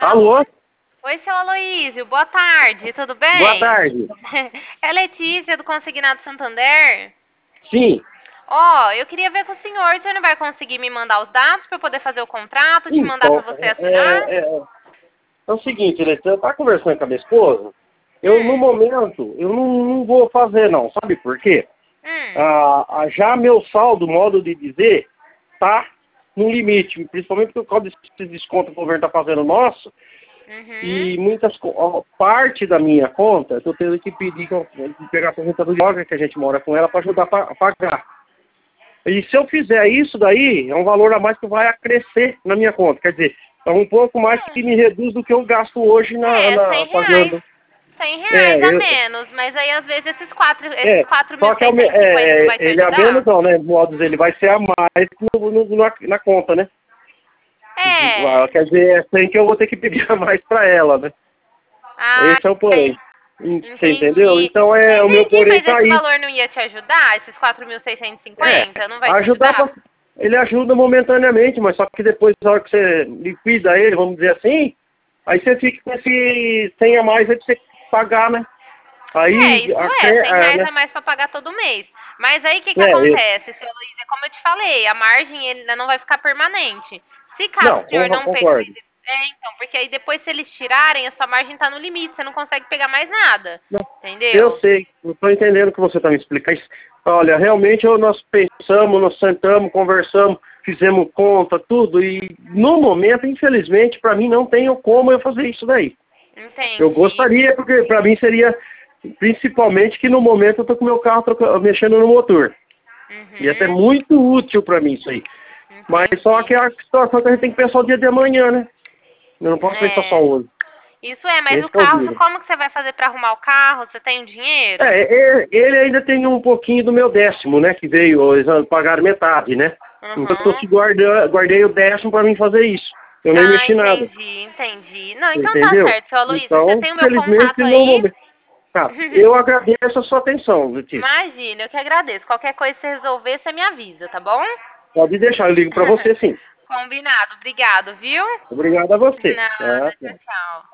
Alô? Oi, seu Aloísio, boa tarde, tudo bem? Boa tarde. É Letícia, do Consignado Santander. Sim. Ó, eu queria ver com o senhor não vai conseguir me mandar os dados para eu poder fazer o contrato, te mandar para Então, você assinar? é o seguinte, né? Eu tava conversando com a minha esposa, eu no momento, eu não vou fazer não, sabe por quê? Já meu saldo, modo de dizer, tá no limite, principalmente por causa desse desconto que o governo tá fazendo nosso, e parte da minha conta, eu tô tendo que pedir pegar a aposentadoria que a gente mora com ela para ajudar a pagar. E se eu fizer isso daí, é um valor a mais que vai crescer na minha conta. Quer dizer, é um pouco mais que me reduz do que eu gasto hoje R$100. pagando. R$100 a menos, mas aí às vezes esses Só que 4.650 não vai te ele a ajudar? menos não, né? Modos, ele vai ser a mais na conta, né? É. Quer dizer, é 100 que eu vou ter que pedir a mais para ela, né? Ah, Esse é o porém. Você entendeu? entendi. Então o meu Entendi, porém mas tá esse aí. valor não ia te ajudar? Esses 4.650 não vai te Ajudar ajudar? ele ajuda momentaneamente, mas só que depois, na hora que você liquida ele, vamos dizer assim, aí você fica com esse 100 a mais aí pra você pagar, né? Aí, Isso é, R$100 né? a mais para pagar todo mês. Mas aí o que acontece, seu Luiz? É como eu te falei, a margem ainda não vai ficar permanente. Se caso Não, o senhor não pegar concordo. então, porque aí depois se eles tirarem, a sua margem tá no limite, você não consegue pegar mais nada. Não, eu Entendeu? sei, eu estou entendendo o que você está me explicando. Olha, realmente nós pensamos, nós sentamos, conversamos, fizemos conta, tudo, e no momento, infelizmente, para mim não tenho como eu fazer isso daí. Eu Entendi. gostaria, porque para mim seria, principalmente que no momento eu tô com o meu carro mexendo no motor. E até muito útil para mim isso aí. Mas só que é a situação que a gente tem que pensar o dia de amanhã, né? Eu não posso pensar só hoje. Isso é, mas Esse o é o carro, vírus. como que você vai fazer para arrumar o carro? Você tem dinheiro? Ele ainda tem um pouquinho do meu 10º, né? Que veio, eles pagaram metade, né? Então eu guardei o 10º para mim fazer isso. Eu nem mexi nada. Entendi. Não, então tá Entendeu? certo, seu Aloysio. Você Então, tem o meu infelizmente, contato no aí? momento. Tá, eu agradeço a sua atenção, Letícia. Imagina, eu que agradeço. Qualquer coisa que você resolver, você me avisa, tá bom? Pode deixar, eu ligo para você sim. Combinado. Obrigado, viu? Obrigado a você. Nada. Tá, Tchau, tá. tchau.